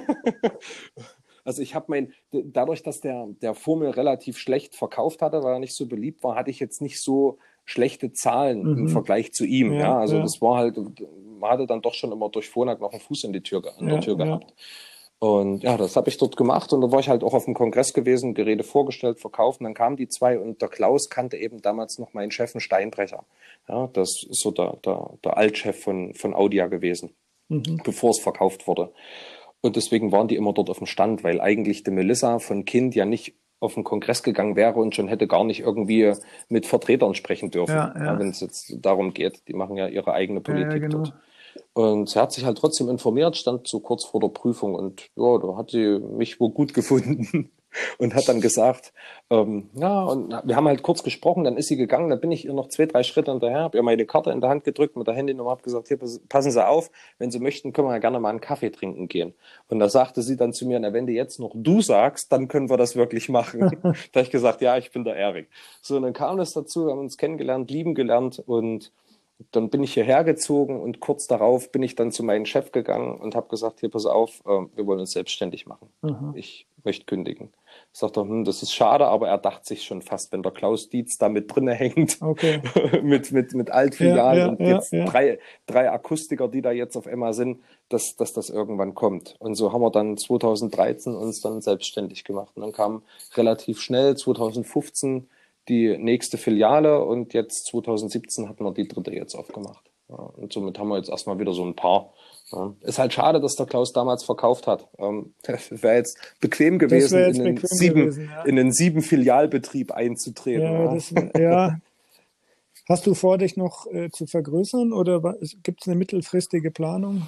Also ich habe mein, dadurch, dass der, der vor mir relativ schlecht verkauft hatte, weil er nicht so beliebt war, hatte ich jetzt nicht so schlechte Zahlen Mhm. im Vergleich zu ihm. Ja, Ja, also ja. das war halt, man hatte dann doch schon immer durch Phonak noch einen Fuß in die Tür, an der Ja, Tür ja. gehabt. Und ja, das habe ich dort gemacht und da war ich halt auch auf dem Kongress gewesen, Geräte vorgestellt, verkauft und dann kamen die zwei und der Klaus kannte eben damals noch meinen Chef, einen Steinbrecher. Ja, das ist so der, der, der Altchef von, von Audia gewesen, Mhm. bevor es verkauft wurde. Und deswegen waren die immer dort auf dem Stand, weil eigentlich die Melissa von Kind ja nicht auf den Kongress gegangen wäre und schon hätte gar nicht irgendwie mit Vertretern sprechen dürfen, Ja, ja, ja. wenn es jetzt darum geht. Die machen ja ihre eigene Ja, Politik ja, genau. dort. Und sie hat sich halt trotzdem informiert, stand so kurz vor der Prüfung und ja, da hat sie mich wohl gut gefunden und hat dann gesagt, ähm, ja, und wir haben halt kurz gesprochen, dann ist sie gegangen, dann bin ich ihr noch zwei, drei Schritte hinterher, habe ihr meine Karte in der Hand gedrückt mit der Handynummer, habe gesagt, hier, passen Sie auf, wenn Sie möchten, können wir ja gerne mal einen Kaffee trinken gehen. Und da sagte sie dann zu mir, na, wenn du jetzt noch du sagst, dann können wir das wirklich machen. Da habe ich gesagt, ja, ich bin der Erik. So, und dann kam es dazu, wir haben uns kennengelernt, lieben gelernt und dann bin ich hierher gezogen und kurz darauf bin ich dann zu meinem Chef gegangen und habe gesagt, hier, pass auf, äh, wir wollen uns selbstständig machen. Mhm. Ich möchte kündigen. Sagt er, hm, das ist schade, aber er dachte sich schon fast, wenn der Klaus Dietz da mit drinne hängt, Okay. mit, mit, mit Altfilialen Ja, ja, und ja, jetzt ja. drei, drei Akustiker, die da jetzt auf einmal sind, dass, dass das irgendwann kommt. Und so haben wir dann zweitausenddreizehn uns dann selbstständig gemacht. Und dann kam relativ schnell zweitausendfünfzehn die nächste Filiale und jetzt zwanzig siebzehn hatten wir die dritte jetzt aufgemacht. Ja, und somit haben wir jetzt erstmal wieder so ein paar. Ja. Ist halt schade, dass der Klaus damals verkauft hat. Ähm, das wäre jetzt bequem gewesen, wär jetzt in, einen bequem sieben, gewesen, ja. in einen sieben Filialbetrieb einzutreten. Ja, Ja. das, ja. Hast du vor, dich noch äh, zu vergrößern oder gibt es eine mittelfristige Planung?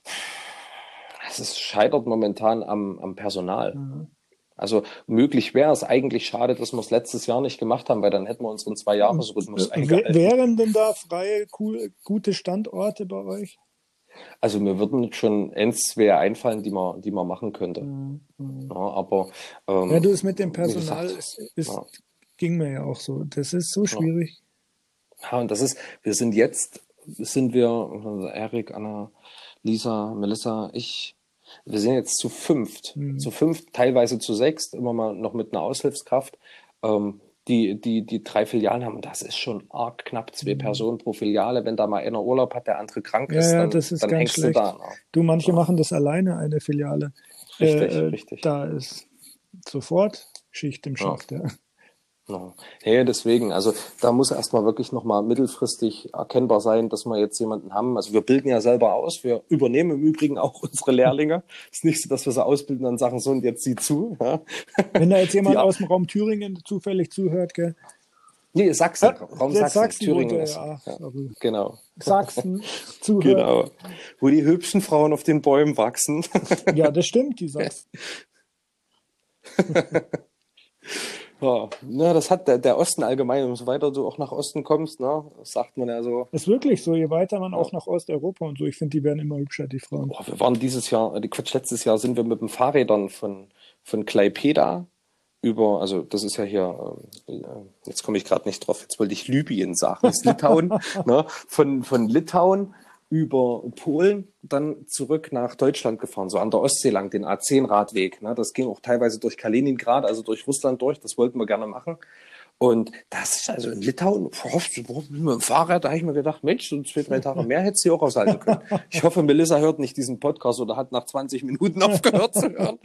Es scheitert momentan am, am Personal. Mhm. Also möglich wäre es eigentlich schade, dass wir es letztes Jahr nicht gemacht haben, weil dann hätten wir unseren Zwei-Jahres-Rhythmus eingehalten. Wären denn da freie, cool, gute Standorte bei euch? Also mir würden schon eins, zwei einfallen, die man, die man machen könnte. Mhm. Ja, aber ähm, ja, du, es mit dem wie Personal gesagt, ist, ist, ja. ging mir ja auch so. Das ist so schwierig. Ja, und das ist, wir sind jetzt, sind wir, Erik, Anna, Lisa, Melissa, ich, wir sind jetzt zu fünft, Mhm. zu fünft, teilweise zu sechst, immer mal noch mit einer Aushilfskraft, ähm, die, die, die drei Filialen haben. Und das ist schon arg knapp, zwei Mhm. Personen pro Filiale. Wenn da mal einer Urlaub hat, der andere krank Ja, ist, ja, dann, das ist dann ganz hängst schlecht. du da. Ne? Du, manche Ja. machen das alleine, eine Filiale. Richtig, äh, richtig. Da ist sofort Schicht im Schacht, ja. Ja. Ja, deswegen, also da muss erstmal wirklich nochmal mittelfristig erkennbar sein, dass wir jetzt jemanden haben. Also wir bilden ja selber aus, wir übernehmen im Übrigen auch unsere Lehrlinge. Es ist nicht so, dass wir sie ausbilden und sagen, so und jetzt sieh zu. Ja. Wenn da jetzt jemand Die, aus dem Raum Thüringen zufällig zuhört, gell? nee, Sachsen, Ja, Raum jetzt Sachsen, Sachsen Thüringen wurde, ist. ja, Ja, sorry. genau. Sachsen zuhört. Genau. Wo die hübschen Frauen auf den Bäumen wachsen. Ja, das stimmt, die Sachsen. Ja, ne, das hat der, der Osten allgemein, umso weiter du auch nach Osten kommst, ne, sagt man ja so. Ist wirklich so, je weiter man Ja. auch nach Osteuropa und so, ich finde, die werden immer hübscher, die Frauen. Oh, wir waren dieses Jahr, die Quatsch, letztes Jahr sind wir mit den Fahrrädern von, von Klaipėda über, also das ist ja hier, äh, jetzt komme ich gerade nicht drauf, jetzt wollte ich Libyen sagen, das ist Litauen, ne, von, von Litauen über Polen dann zurück nach Deutschland gefahren, so an der Ostsee lang, den A zehn Radweg. Ne? Das ging auch teilweise durch Kaliningrad, also durch Russland durch, das wollten wir gerne machen. Und das ist also in Litauen, boah, mit dem Fahrrad, da habe ich mir gedacht, Mensch, so zwei, drei Tage mehr hätte sie auch aushalten können. Ich hoffe, Melissa hört nicht diesen Podcast oder hat nach zwanzig Minuten aufgehört zu hören.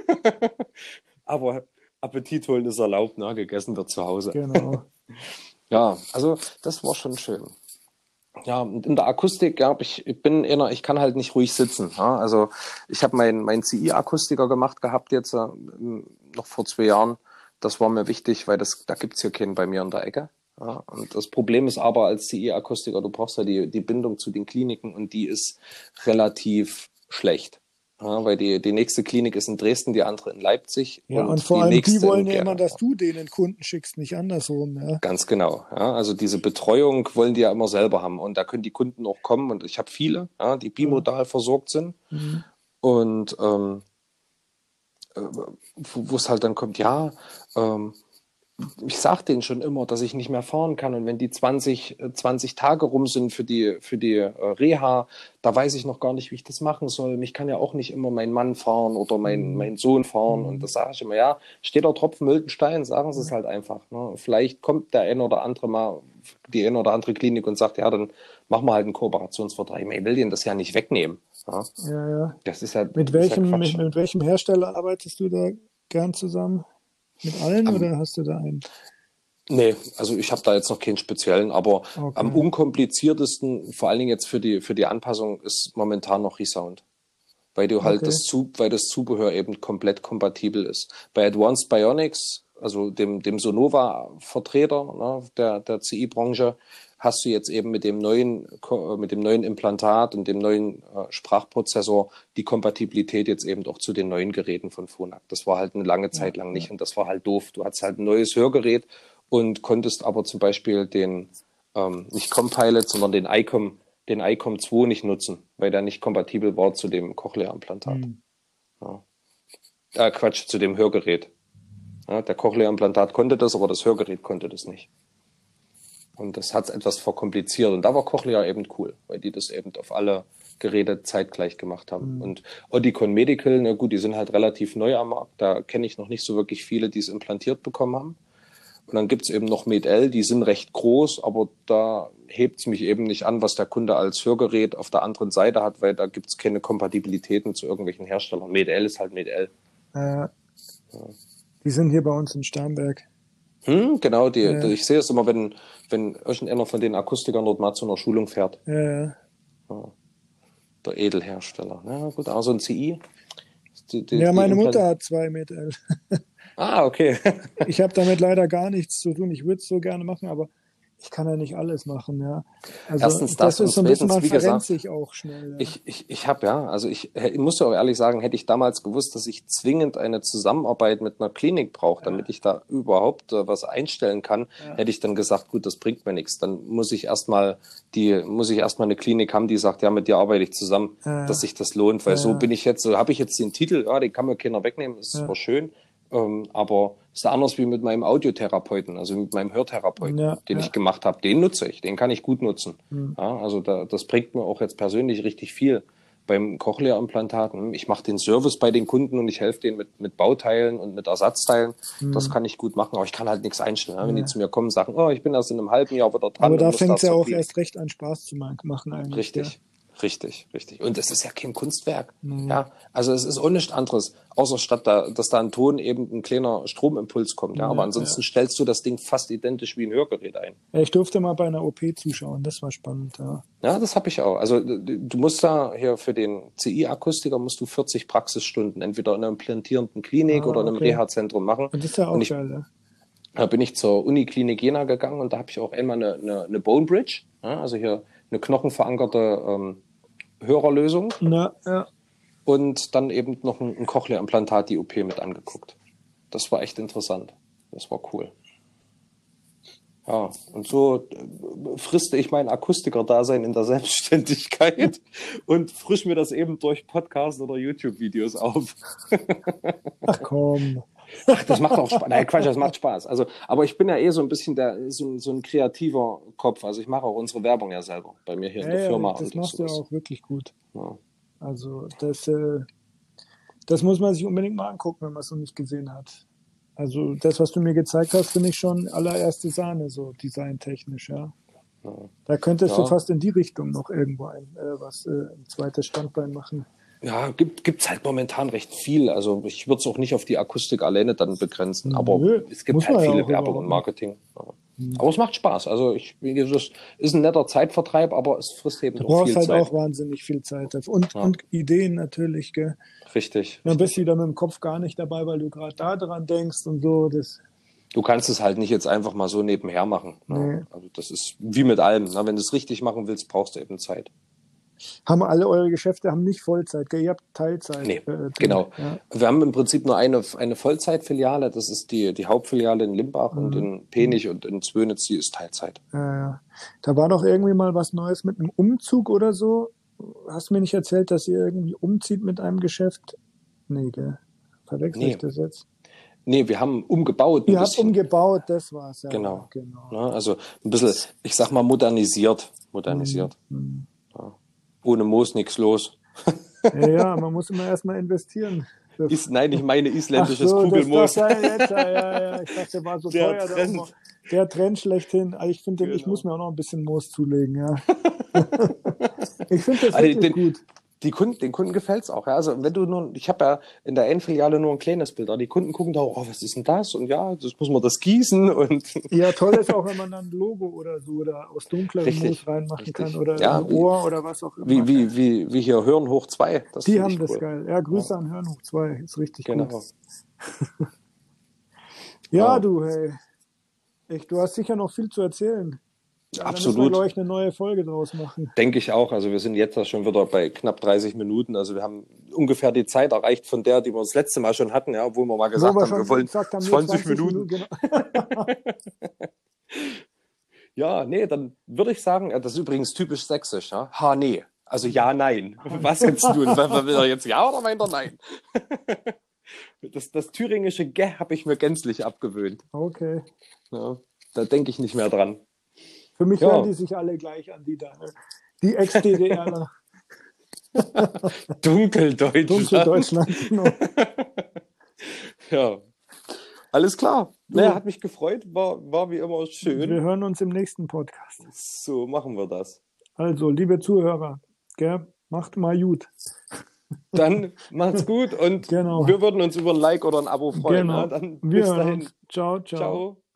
Aber Appetit holen ist erlaubt, ne? Gegessen wird zu Hause. Genau. Ja, also das war schon schön. Ja, und in der Akustik, ja, ich, ich bin eher, ich kann halt nicht ruhig sitzen. Ja? Also ich habe meinen mein C I-Akustiker gemacht gehabt jetzt äh, noch vor zwei Jahren. Das war mir wichtig, weil das da gibt's hier keinen bei mir in der Ecke. Ja? Und das Problem ist aber als C I-Akustiker, du brauchst ja die, die Bindung zu den Kliniken und die ist relativ schlecht. Ja, weil die, die nächste Klinik ist in Dresden, die andere in Leipzig. Ja, und, und vor die allem nächste die wollen in ja immer, Gera. dass du denen Kunden schickst, nicht andersrum. Ja. Ganz genau. Ja, also diese Betreuung wollen die ja immer selber haben. Und da können die Kunden auch kommen. Und ich habe viele, ja, die bimodal versorgt sind. Mhm. Und ähm, wo es halt dann kommt, ja, ähm, ich sage denen schon immer, dass ich nicht mehr fahren kann. Und wenn die zwanzig, zwanzig Tage rum sind für die, für die äh, Reha, da weiß ich noch gar nicht, wie ich das machen soll. Mich kann ja auch nicht immer mein Mann fahren oder mein, Mhm. mein Sohn fahren. Mhm. Und das sage ich immer, ja, steht der Tropfen Mültenstein, sagen sie es halt einfach. Ne? Vielleicht kommt der ein oder andere mal, die eine oder andere Klinik und sagt, ja, dann machen wir halt einen Kooperationsvertrag. Ich will denen das ja nicht wegnehmen. Ja, Ja, ja. das ist ja, Mit ist welchem, ja mit, Quatsch. mit welchem Hersteller arbeitest du da gern zusammen? Mit allen Am- oder hast du da einen? Nee, also ich habe da jetzt noch keinen speziellen, aber Okay. am unkompliziertesten, vor allen Dingen jetzt für die, für die Anpassung, ist momentan noch Resound. Weil du halt Okay. das, Zu, weil das Zubehör eben komplett kompatibel ist. Bei Advanced Bionics, also dem, dem Sonova-Vertreter, ne, der, der C I-Branche, hast du jetzt eben mit dem neuen, Ko- mit dem neuen Implantat und dem neuen äh, Sprachprozessor die Kompatibilität jetzt eben auch zu den neuen Geräten von Phonak. Das war halt eine lange Zeit Ja, lang nicht ja. und das war halt doof. Du hattest halt ein neues Hörgerät und konntest aber zum Beispiel den, ähm, nicht Compilot, sondern den ICOM, den ICOM zwei nicht nutzen, weil der nicht kompatibel war zu dem Cochlea-Implantat. Hm. Ja. Äh, Quatsch, zu dem Hörgerät. Ja, der Cochlea-Implantat konnte das, aber das Hörgerät konnte das nicht. Und das hat es etwas verkompliziert. Und da war Cochlea eben cool, weil die das eben auf alle Geräte zeitgleich gemacht haben. Mhm. Und Oticon Medical, na gut, die sind halt relativ neu am Markt. Da kenne ich noch nicht so wirklich viele, die es implantiert bekommen haben. Und dann gibt's eben noch Med-L, die sind recht groß, aber da hebt's mich eben nicht an, was der Kunde als Hörgerät auf der anderen Seite hat, weil da gibt's keine Kompatibilitäten zu irgendwelchen Herstellern. Med-L ist halt Med-L. Äh, die sind hier bei uns in Starnberg. Hm, genau, die, Ja. die, ich sehe es immer, wenn, wenn irgendeiner von den Akustikern dort mal zu einer Schulung fährt. Ja. Ja, der Edelhersteller. Ja, gut, also ein C I. Die, die, Ja, die meine Implant- Mutter hat zwei mit L. Ah, okay. Ich habe damit leider gar nichts zu tun. Ich würde es so gerne machen, aber ich kann ja nicht alles machen, ja. Also Erstens das das und ist so ein bisschen, zweitens, man wie verrennt gesagt, sich auch schnell. Ja. ich, ich, ich habe ja, also ich, ich muss ja auch ehrlich sagen, hätte ich damals gewusst, dass ich zwingend eine Zusammenarbeit mit einer Klinik brauche, damit ich da überhaupt äh, was einstellen kann, Ja. hätte ich dann gesagt, gut, das bringt mir nichts. Dann muss ich erstmal die, muss ich erstmal eine Klinik haben, die sagt, ja, mit dir arbeite ich zusammen, Ja. dass sich das lohnt, weil Ja. so bin ich jetzt, so habe ich jetzt den Titel, ja, den kann mir keiner wegnehmen, das ist Ja. zwar schön, ähm, aber ist anders wie mit meinem Audiotherapeuten, also mit meinem Hörtherapeuten, Ja, den ja. ich gemacht habe. Den nutze ich, den kann ich gut nutzen. Mhm. Ja, also da, das bringt mir auch jetzt persönlich richtig viel. Beim Cochlea-Implantaten, ich mache den Service bei den Kunden und ich helfe denen mit, mit Bauteilen und mit Ersatzteilen. Mhm. Das kann ich gut machen, aber ich kann halt nichts einstellen. Ja? Wenn Ja. die zu mir kommen und sagen, oh, ich bin erst in einem halben Jahr wieder dran. Aber und da muss fängt es ja zur auch Klinik. erst recht an Spaß zu ma- machen eigentlich. Richtig, richtig, richtig. Und es ist ja kein Kunstwerk. Mhm. Ja, also es ist auch nichts anderes, außer statt da, dass da ein Ton eben ein kleiner Stromimpuls kommt. Ja, Ja, aber ansonsten ja. stellst du das Ding fast identisch wie ein Hörgerät ein. Ja, ich durfte mal bei einer O P zuschauen, das war spannend. Ja. Ja, das habe ich auch. Also du musst da hier für den C I-Akustiker musst du vierzig Praxisstunden entweder in einer implantierenden Klinik Ah, oder in einem okay. Reha-Zentrum machen. Und das ist ja auch Und ich, geil. Ja. da bin ich zur Uniklinik Jena gegangen und da habe ich auch einmal eine, eine, eine Bone Bridge, ja, also hier eine knochenverankerte ähm, Hörerlösung Na, ja. und dann eben noch ein, ein Cochlea-Implantat, die O P mit angeguckt. Das war echt interessant. Das war cool. Ja, und so äh, friste ich mein Akustiker-Dasein in der Selbstständigkeit und frisch mir das eben durch Podcasts oder YouTube-Videos auf. Ach komm. Ach, das macht auch Spaß. Nein, Quatsch, das macht Spaß. Also, aber ich bin ja eh so ein bisschen der, so, so ein kreativer Kopf. Also ich mache auch unsere Werbung ja selber bei mir hier in Ja, der ja, Firma. das und machst du sowas. auch wirklich gut. Ja. Also das, äh, das muss man sich unbedingt mal angucken, wenn man es noch nicht gesehen hat. Also das, was du mir gezeigt hast, finde ich schon allererste Sahne, so designtechnisch, ja. Ja. Da könntest du Ja. fast in die Richtung noch irgendwo ein, äh, was, äh, ein zweites Standbein machen. Ja, gibt gibt's halt momentan recht viel. Also ich würde es auch nicht auf die Akustik alleine dann begrenzen, aber Nö, es gibt muss halt man ja viele auch Werbung überhaupt und nicht. Marketing. Ja. Aber es macht Spaß. Also ich, wie gesagt, das ist ein netter Zeitvertreib, aber es frisst eben Du auch brauchst viel halt Zeit. auch wahnsinnig viel Zeit dafür. Und, Ja. und Ideen natürlich, gell. Richtig. Dann bist du wieder mit dem Kopf gar nicht dabei, weil du gerade da dran denkst und so. Das, Du kannst es halt nicht jetzt einfach mal so nebenher machen. Nee. Ne? Also das ist wie mit allem. Ne? Wenn du es richtig machen willst, brauchst du eben Zeit. haben alle eure Geschäfte haben nicht Vollzeit, gell? Ihr habt Teilzeit. Nee, äh, drin. genau. Ja. Wir haben im Prinzip nur eine, eine Vollzeitfiliale. Das ist die, die Hauptfiliale in Limbach Mhm. und in Penich und in Zwönitz, die ist Teilzeit. Ja, ja. Da war doch irgendwie mal was Neues mit einem Umzug oder so. Hast du mir nicht erzählt, dass ihr irgendwie umzieht mit einem Geschäft? Nee, gell? Verwechsel Nee. ich das jetzt? Nee, wir haben umgebaut. Ein Ihr habt bisschen. umgebaut, das war's. Ja, Genau. genau. Ne? Also ein bisschen, ich sag mal, modernisiert. Modernisiert. Mhm. Ja. Ohne Moos nichts los. Ja, ja, man muss immer erstmal investieren. Is, nein, ich meine Ach isländisches so, das, Kugelmoos. das war jetzt, ja, ja, ja. Ich dachte, der war so Der teuer. Trend. Der, Umbau. der Trend schlechthin. Also ich finde, ich Genau. muss mir auch noch ein bisschen Moos zulegen, ja. Ich finde das Also wirklich den- gut. Die Kunden, den Kunden gefällt's auch. Ja? Also wenn du nur, ich habe ja in der einen Filiale nur ein kleines Bild, aber die Kunden gucken da, oh, was ist denn das? Und ja, das muss man das gießen und Ja, toll ist auch, wenn man dann ein Logo oder so oder aus dunklerem Richtig, Moos reinmachen richtig. kann oder Ja, ein wie- Ohr oder was auch immer. wie, wie, wie, wie hier Hören hoch zwei. Das Die find haben ich das cool. geil. Ja, Grüße an Hören hoch zwei. Ist richtig Genau. gut. Ja, Ja. du, hey. Ich, du hast sicher noch viel zu erzählen. Ja, da müssen wir, Absolut. glaube ich, eine neue Folge draus machen. Denke ich auch. Also wir sind jetzt ja schon wieder bei knapp dreißig Minuten. Also wir haben ungefähr die Zeit erreicht von der, die wir das letzte Mal schon hatten, ja, obwohl wir mal gesagt Wo wir haben, schon wir wollen gesagt haben, nur zwanzig Minuten. Genau. Ja, nee, dann würde ich sagen, ja, das ist übrigens typisch sächsisch, ja? Ha, nee. Also ja, nein. Was jetzt nun? Will er jetzt ja oder meint er nein? Das, das thüringische Gä habe ich mir gänzlich abgewöhnt. Okay. Ja, da denke ich nicht mehr dran. Für mich Ja. hören die sich alle gleich an, die da. ne? Die Ex-DDRler. Dunkeldeutschland. Dunkeldeutschland, genau. Ja. Alles klar. Naja, hat mich gefreut. War, war wie immer schön. Wir hören uns im nächsten Podcast. So machen wir das. Also, liebe Zuhörer, gell, macht mal gut. Dann macht's gut und Genau. wir würden uns über ein Like oder ein Abo freuen. Genau. Ja, dann Wir bis hören dahin. uns. Ciao, ciao. Ciao.